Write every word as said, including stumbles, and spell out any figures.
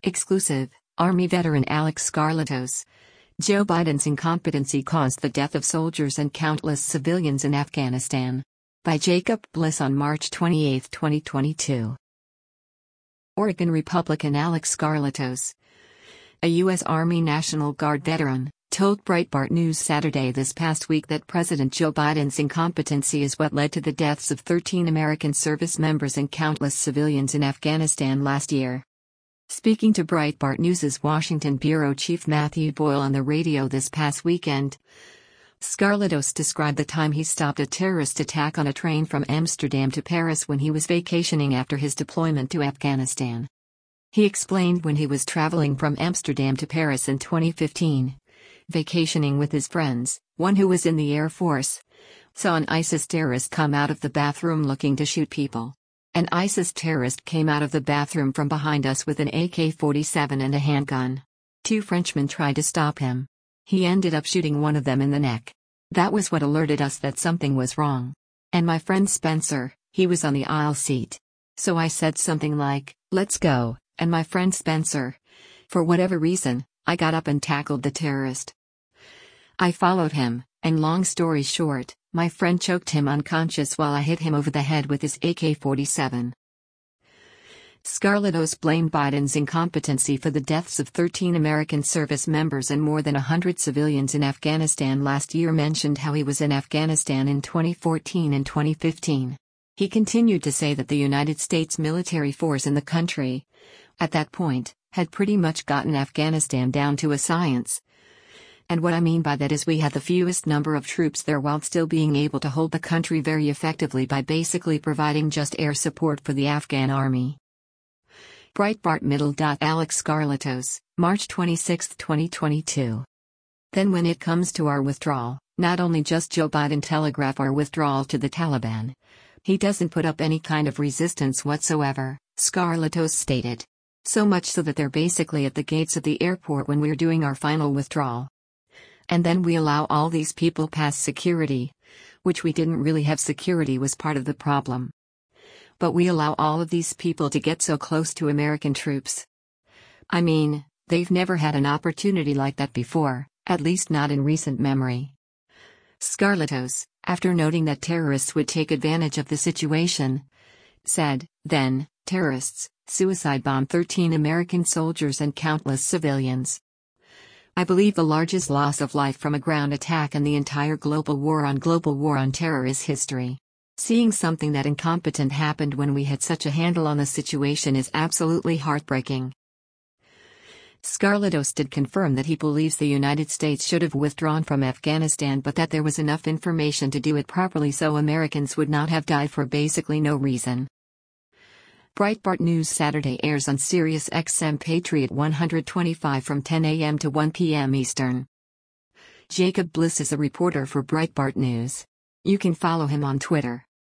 Exclusive, Army veteran Alex Skarlatos. Joe Biden's incompetency caused the death of soldiers and countless civilians in Afghanistan. By Jacob Bliss on March twenty-eighth, twenty twenty-two. Oregon Republican Alex Skarlatos, a U S Army National Guard veteran, told Breitbart News Saturday this past week that President Joe Biden's incompetency is what led to the deaths of thirteen American service members and countless civilians in Afghanistan last year. Speaking to Breitbart News' Washington bureau chief Matthew Boyle on the radio this past weekend, Skarlatos described the time he stopped a terrorist attack on a train from Amsterdam to Paris when he was vacationing after his deployment to Afghanistan. He explained when he was traveling from Amsterdam to Paris in twenty fifteen, vacationing with his friends, one who was in the Air Force, saw an ISIS terrorist come out of the bathroom looking to shoot people. An ISIS terrorist came out of the bathroom from behind us with an A K forty-seven and a handgun. Two Frenchmen tried to stop him. He ended up shooting one of them in the neck. That was what alerted us that something was wrong. And my friend Spencer, he was on the aisle seat. So I said something like, "Let's go," and my friend Spencer, for whatever reason, I got up and tackled the terrorist. I followed him, and long story short, my friend choked him unconscious while I hit him over the head with his A K forty-seven. Skarlatos blamed Biden's incompetency for the deaths of thirteen American service members and more than one hundred civilians in Afghanistan last year. Mentioned how he was in Afghanistan in twenty fourteen and twenty fifteen. He continued to say that the United States military force in the country, at that point, had pretty much gotten Afghanistan down to a science. And what I mean by that is we had the fewest number of troops there while still being able to hold the country very effectively by basically providing just air support for the Afghan army. Breitbart Middle. Alex Skarlatos, March twenty-sixth, twenty twenty-two. Then when it comes to our withdrawal, not only just Joe Biden telegraph our withdrawal to the Taliban, he doesn't put up any kind of resistance whatsoever, Skarlatos stated. So much so that they're basically at the gates of the airport when we're doing our final withdrawal. And then we allow all these people past security, which we didn't really have. Security was part of the problem. But we allow all of these people to get so close to American troops. I mean, they've never had an opportunity like that before, at least not in recent memory. Skarlatos, after noting that terrorists would take advantage of the situation, said, then, terrorists, suicide bombed thirteen American soldiers and countless civilians. I believe the largest loss of life from a ground attack in the entire global war on global war on terror is history. Seeing something that incompetent happened when we had such a handle on the situation is absolutely heartbreaking. Skarlatos did confirm that he believes the United States should have withdrawn from Afghanistan, but that there was enough information to do it properly so Americans would not have died for basically no reason. Breitbart News Saturday airs on Sirius X M Patriot one twenty-five from ten a m to one p m Eastern. Jacob Bliss is a reporter for Breitbart News. You can follow him on Twitter.